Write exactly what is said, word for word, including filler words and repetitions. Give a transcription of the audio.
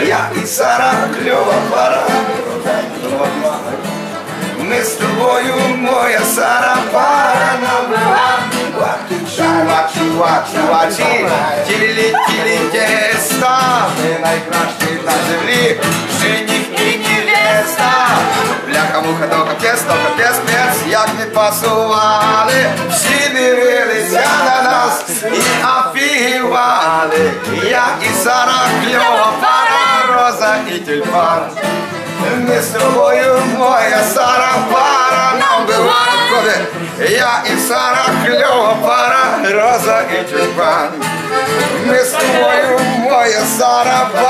Я і Сара, кльова пара. Ми з тобою, моя Сара, пара набила. Чува, чува, чувачі, тілі, тілі, тіста. Ми найкращі на землі, жених і невеста. Бляха-муха, то капець, то капець, пець, як не пасували. Всі дивилися на нас і офігівали. Я і Сара, кльова пара, роза і тюльпан. Ми з тобою, моя Сара, пара number one. Я і Сара, кльова пара, роза і тюльпан. Ми з тобою, моя Сара,